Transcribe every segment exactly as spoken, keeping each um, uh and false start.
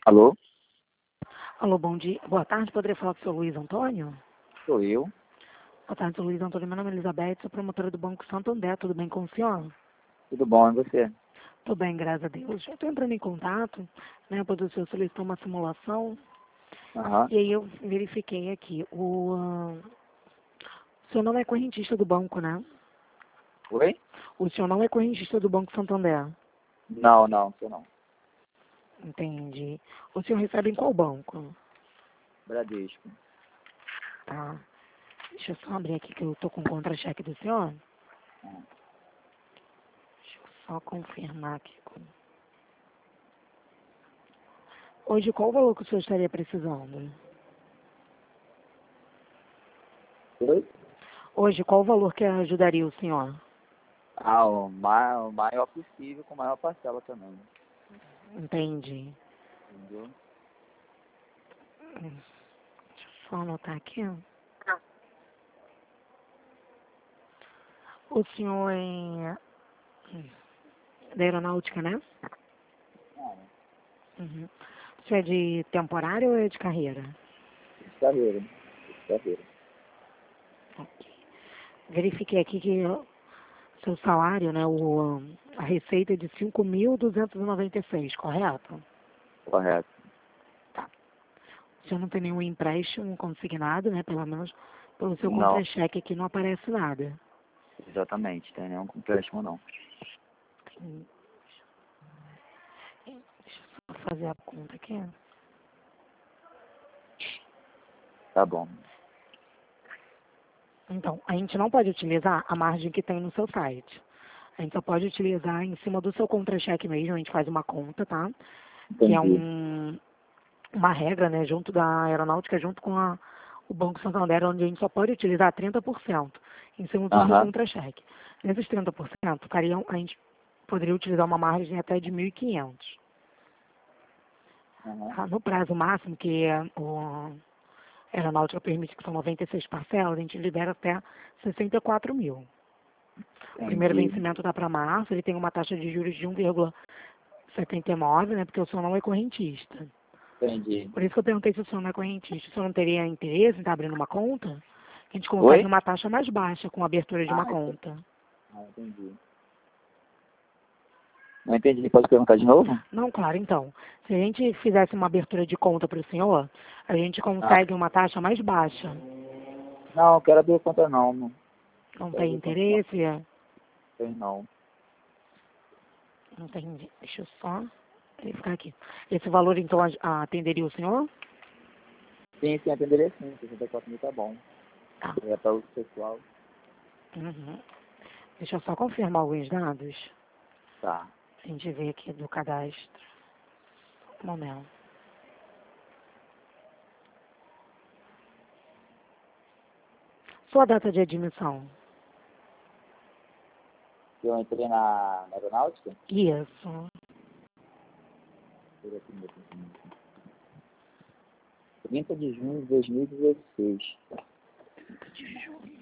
Alô? Alô, bom dia. Boa tarde, poderia falar com o senhor Luiz Antônio? Sou eu. Boa tarde, senhor Luiz Antônio. Meu nome é Elizabeth, sou promotora do Banco Santander. Tudo bem com o senhor? Tudo bom, e você? Tudo bem, graças a Deus. Eu estou entrando em contato, né, pois o senhor solicitou uma simulação, Aham. e aí eu verifiquei aqui. O, ah, o senhor não é correntista do banco, né? Oi? O senhor não é correntista do Banco Santander. Não, não, sou não. Entendi. O senhor recebe em qual banco? Bradesco. Tá. Deixa eu só abrir aqui que eu estou com o contra-cheque do senhor. Hum. Deixa eu só confirmar aqui. Hoje, qual o valor que o senhor estaria precisando? Oi? Hoje, qual o valor que ajudaria o senhor? Ah, o, ma o maior possível, com maior parcela também. Entendi. Entendeu? Hum, Deixa eu só anotar aqui. O senhor é hum, da aeronáutica, né? Ah, Uhum. O senhor é de temporário ou é de carreira? de carreira. De carreira. Ok. Verifiquei aqui que o seu salário, né, o, a receita é de cinco mil duzentos e noventa e seis, correto? Correto. Tá. O senhor não tem nenhum empréstimo consignado, né? Pelo menos pelo seu Não, contra-cheque aqui não aparece nada. exatamente. Tem nenhum empréstimo, não. Hum, Deixa eu só fazer a conta aqui. Tá bom. Então, a gente não pode utilizar a margem que tem no seu site. A gente só pode utilizar em cima do seu contra-cheque mesmo, a gente faz uma conta, tá? Que é Entendi. um, uma regra, né, junto da aeronáutica, junto com a, o Banco Santander, onde a gente só pode utilizar trinta por cento em cima do seu Aham. contra-cheque. Nesses trinta por cento, ficariam, a gente poderia utilizar uma margem até de mil e quinhentos. Aham. Tá? No prazo máximo, que é o a aeronáutica permite que são noventa e seis parcelas, a gente libera até sessenta e quatro mil. O primeiro Entendi. vencimento está para março, ele tem uma taxa de juros de um vírgula setenta e nove, né, porque o senhor não é correntista. Entendi. Por isso que eu perguntei se o senhor não é correntista. O senhor não teria interesse em estar abrindo uma conta? A gente consegue Oi? uma taxa mais baixa com a abertura de uma Ah, ent- conta. ah, entendi. Não entendi. Pode perguntar de novo? Não, claro, então. Se a gente fizesse uma abertura de conta para o senhor, a gente Ah, consegue uma taxa mais baixa. não, quero abrir conta não. Não Não quero tem abrir conta não. interesse? É. Tem não. Não tem. Deixa eu só verificar aqui. Esse valor, então, a- atenderia o senhor? Sim, sim, atenderia sim. sessenta e quatro mil tá bom. Tá. É para uso pessoal. Uhum. Deixa eu só confirmar alguns dados. Tá. A gente vê aqui do cadastro. Um momento. Sua data de admissão? Eu entrei na, na aeronáutica. Isso. Deixa eu ver aqui no meu documento. trinta de junho de dois mil e dezesseis. De junho.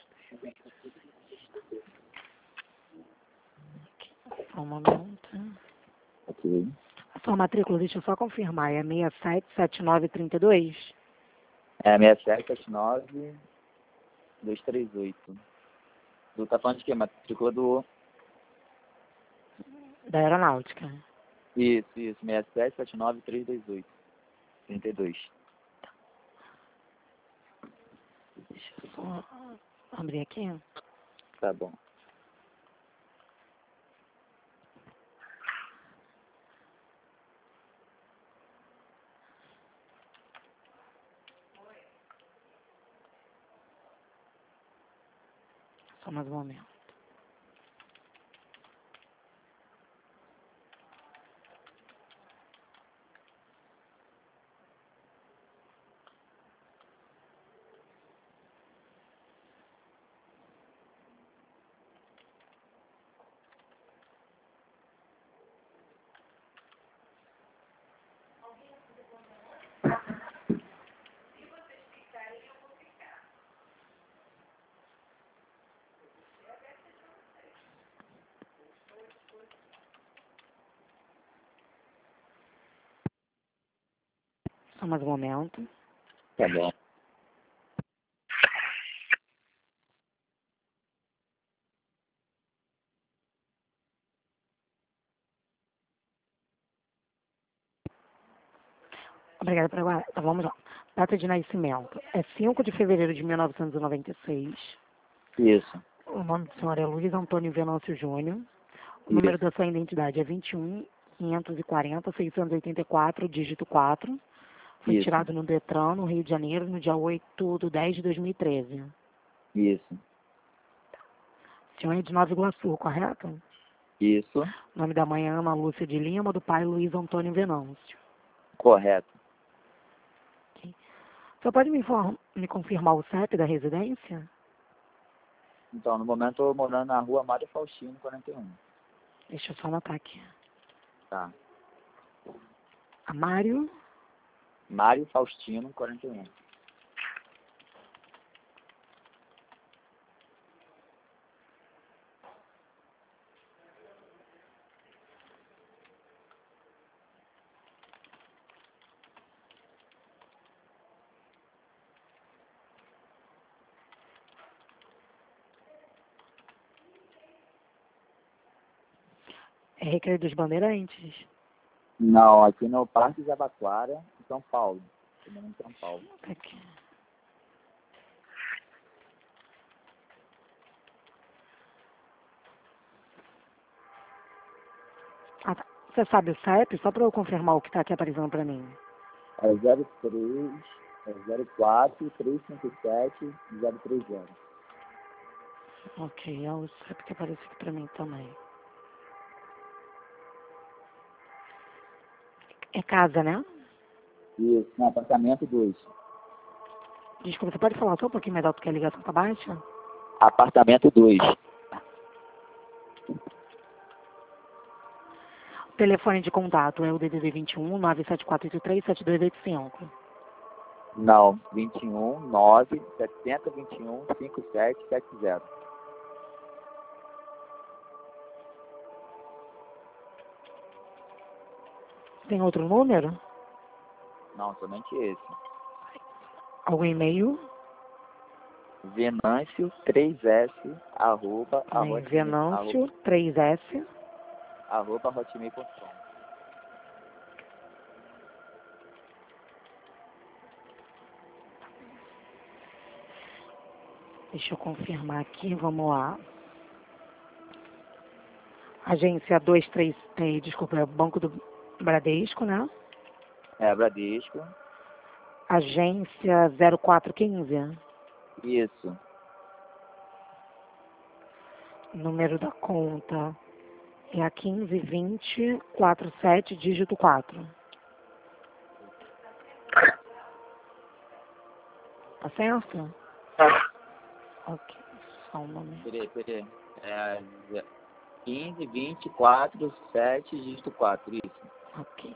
Só um momento. Ok. A sua matrícula, deixa eu só confirmar, é seis sete sete nove três dois? É sete sete sete nove dois três oito. Do, tá falando de quê? Matrícula do... Da aeronáutica. Isso, isso. seis sete sete nove três dois oito. trinta e dois. Deixa eu só abrir aqui. Tá bom. Só mais um momento. Só mais um momento. Tá bom. Obrigada por agora. Então vamos lá. Data de nascimento é cinco de fevereiro de mil novecentos e noventa e seis. Isso. O nome do senhor é Luiz Antônio Venâncio Júnior. O número Isso. da sua identidade é vinte e um, quinhentos e quarenta, seiscentos e oitenta e quatro, dígito quatro. Foi Isso. tirado no Detran, no Rio de Janeiro, no dia oito de dez de dois mil e treze. Isso. O senhor é de Nova Iguaçu, correto? Isso. O nome da mãe é Ana Lúcia de Lima, do pai Luiz Antônio Venâncio. Correto. Ok. Só pode me, inform- me confirmar o C E P da residência? Então, no momento eu tô morando na rua Mário Faustino, quarenta e um. Deixa eu só anotar aqui. Tá. Amário Mário Faustino, quarenta e um. é Recreio dos Bandeirantes. Não, aqui no Parque Jabaquara, em São Paulo. Também em São Paulo. Aqui. Ah, tá. Você sabe o C E P? Só para eu confirmar o que está aqui aparecendo para mim. É zero três, é zero quatro, trezentos e cinquenta e sete, zero trinta. Ok, é o C E P que aparece aqui para mim também. É casa, né? Isso, no apartamento dois. Desculpa, você pode falar só um pouquinho mais alto que a ligação tá baixa? Apartamento dois. O telefone de contato é o D D D vinte e um, nove sete quatro oito três, sete dois oito cinco. Não, vinte e um, nove, setenta, vinte e um, cinquenta e sete, setenta. Tem outro número? Não, somente esse. Algum e-mail? Venâncio três S, arroba, Também hotmail, Venâncio, arroba, três S. arroba hotmail ponto com. Deixa eu confirmar aqui, vamos lá. Agência dois três, eh, desculpa, é o Banco do Bradesco, né? É, Bradesco. Agência zero quatro um cinco. Isso. Número da conta é a quinze vinte quarenta e sete, dígito quatro. Tá certo? Ok, só um momento. Peraí, peraí. É quinze, vinte, quatro, sete, dígito quatro, isso. Ok.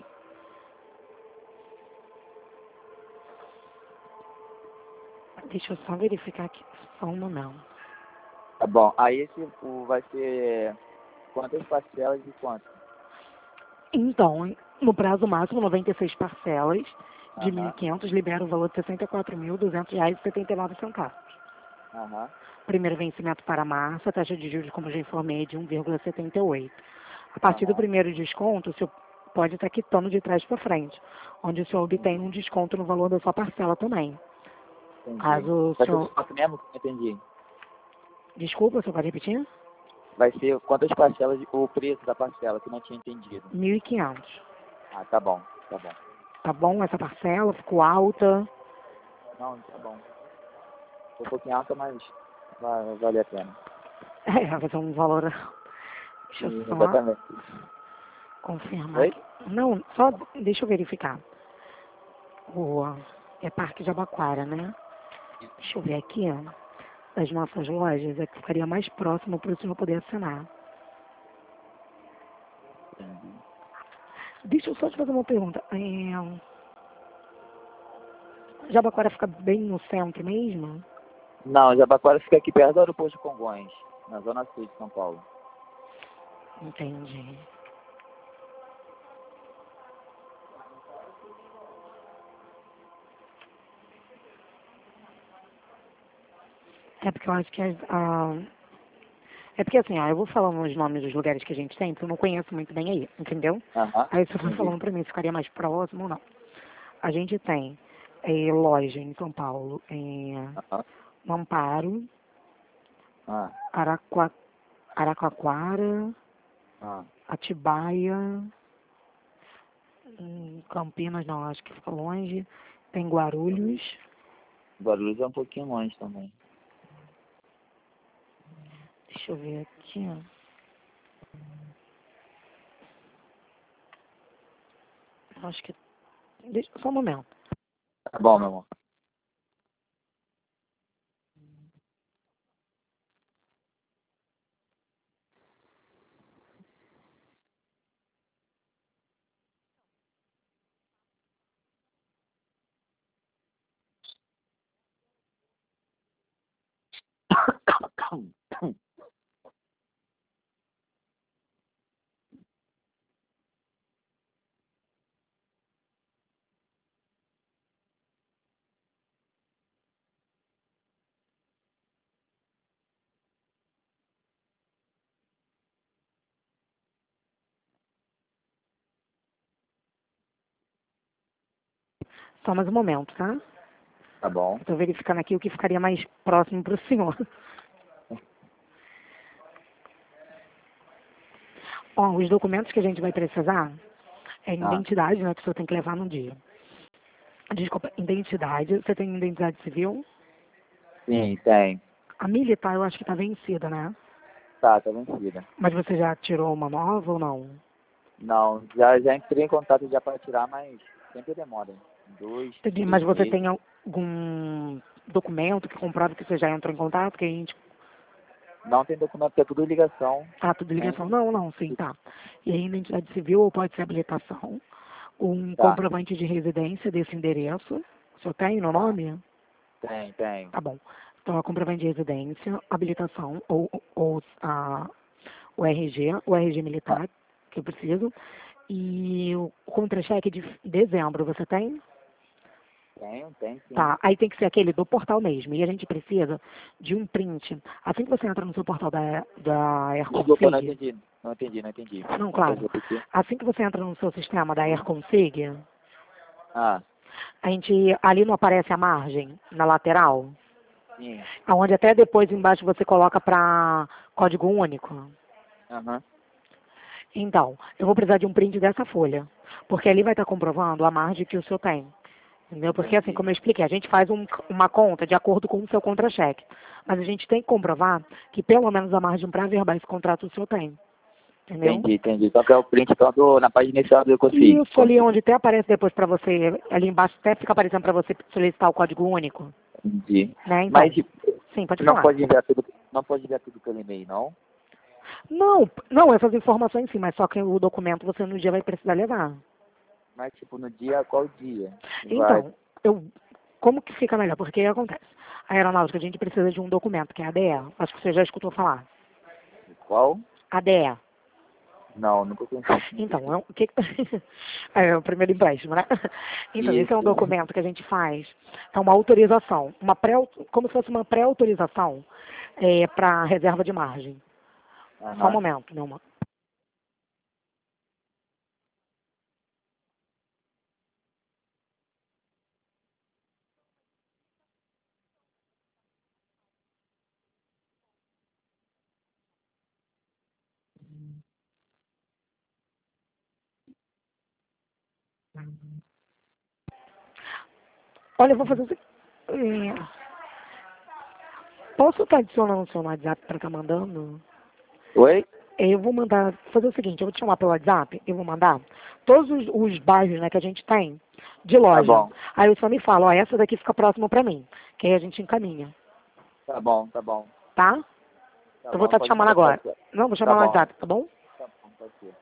Deixa eu só verificar aqui, só um momento. Tá bom. Aí esse o, vai ser quantas parcelas de quanto? Então, no prazo máximo, noventa e seis parcelas de mil e Aham, quinhentos libera o valor de sessenta e quatro mil duzentos reais e setenta e nove centavos. aham. Primeiro vencimento para março, a taxa de juros, como eu já informei, é de um vírgula setenta e oito. A partir do Aham. primeiro desconto, o senhor pode estar quitando de trás para frente, onde o senhor obtém um desconto no valor da sua parcela também. Entendi. Caso o Vai ser senhor... quanto mesmo? Entendi. Desculpa, o senhor pode repetir? Vai ser quantas parcelas, de- o preço da parcela, que eu não tinha entendido. mil e quinhentos. Ah, tá bom, tá bom. Tá bom essa parcela? Ficou alta? Não, tá bom. Ficou um pouquinho alta, mas vai valer a pena. É, vai ser um valor... Deixa eu Sim, só exatamente. confirmar Oi? aqui. Não, só deixa eu verificar. O, é Parque Jabaquara, né? Deixa eu ver aqui, ó. Das nossas lojas, é que ficaria mais próximo para o senhor poder assinar. Entendi. Deixa eu só te fazer uma pergunta. É, Jabaquara fica bem no centro mesmo? Não, Jabaquara fica aqui perto do aeroporto de Congonhas, na zona sul de São Paulo. Entendi. É porque eu acho que as, ah, é porque assim, ó, eu vou falando os nomes dos lugares que a gente tem, porque eu não conheço muito bem aí, entendeu? Aham. Aí você vai Entendi. falando pra mim se ficaria mais próximo ou não. A gente tem é, loja em São Paulo, em Aham. Amparo, Ah. Araqua, Araquaquara, Ah. Atibaia, em Campinas não, acho que fica longe. Tem Guarulhos, Guarulhos é um pouquinho longe também. deixa eu ver aqui. Acho que. Deixa, só um momento. Tá bom, meu amor. Só mais um momento, tá? Tá bom. Estou verificando aqui o que ficaria mais próximo para o senhor. Ó, os documentos que a gente vai precisar é Ah. identidade, né, que o senhor tem que levar no dia. Desculpa, identidade. Você tem identidade civil? Sim, tem. A militar eu acho que está vencida, né? Tá, tá vencida. Mas você já tirou uma nova ou não? Não, já, já entrei em contato já para tirar, mas sempre demora. Dois, Entendi, três mas você meses. tem algum documento que comprove que você já entrou em contato, que a gente... Não tem documento, que é tudo ligação. Ah, tudo Né? ligação? Não, não, sim, tá. E aí, identidade civil ou pode ser habilitação, um Tá, comprovante de residência desse endereço. O senhor tem no tá. nome? Tem, tem. Tá bom. Então, a comprovante de residência, habilitação ou, ou a, o R G, o R G Ah, militar, que eu preciso. E o contra-cheque de dezembro, você tem? tenho, tem sim. Tá, aí tem que ser aquele do portal mesmo. E a gente precisa de um print. Assim que você entra no seu portal da, da Desculpa, não AirConfig, entendi. Não entendi, não entendi. não, Pode claro, repetir? assim que você entra no seu sistema da AirConfig, Ah, a gente, ali não aparece a margem na lateral, sim. onde até depois embaixo você coloca para código único. Aham. Então, eu vou precisar de um print dessa folha, porque ali vai estar comprovando a margem que o senhor tem. Entendeu? Porque assim, Entendi. como eu expliquei, a gente faz um- uma conta de acordo com o seu contra-cheque. Mas a gente tem que comprovar que pelo menos a margem para averbar esse contrato o senhor tem. Entendeu? Entendi, entendi. Só que é o print então, do, na página inicial do Ecofig. Isso ali onde até aparece depois para você, ali embaixo até fica aparecendo para você solicitar o código único. Entendi. Né? Então, Mas sim, pode não falar. pode enviar tudo, não pode enviar tudo pelo e-mail, não? Não, não, essas informações sim, mas só que o documento você no dia vai precisar levar. Mas tipo, no dia, qual dia? Vai. Então, eu, como que fica melhor? Porque o que acontece? A aeronáutica, a gente precisa de um documento, que é a A D E. Acho que você já escutou falar. Qual? A D E. Não, nunca conheci. Então, é, o que, é o primeiro empréstimo, né? Então, esse é um Isso. documento que a gente faz, é uma autorização, uma pré, como se fosse uma pré-autorização é, para reserva de margem. Só um Aham. momento, meu amor. Olha, eu vou fazer o seguinte. É, posso estar adicionando o seu no WhatsApp para estar mandando? Oi? É, eu vou mandar, fazer o seguinte, eu vou te chamar pelo WhatsApp, eu vou mandar todos os, os bairros, né, que a gente tem de Tá loja. bom. Aí o senhor me fala, ó, essa daqui fica próxima para mim, que aí a gente encaminha, Tá bom, tá bom. tá? Tá Eu vou bom, estar te pode chamando mandar pro agora. WhatsApp. Não, vou chamar Tá no bom. WhatsApp, tá bom? Tá bom, pode ser.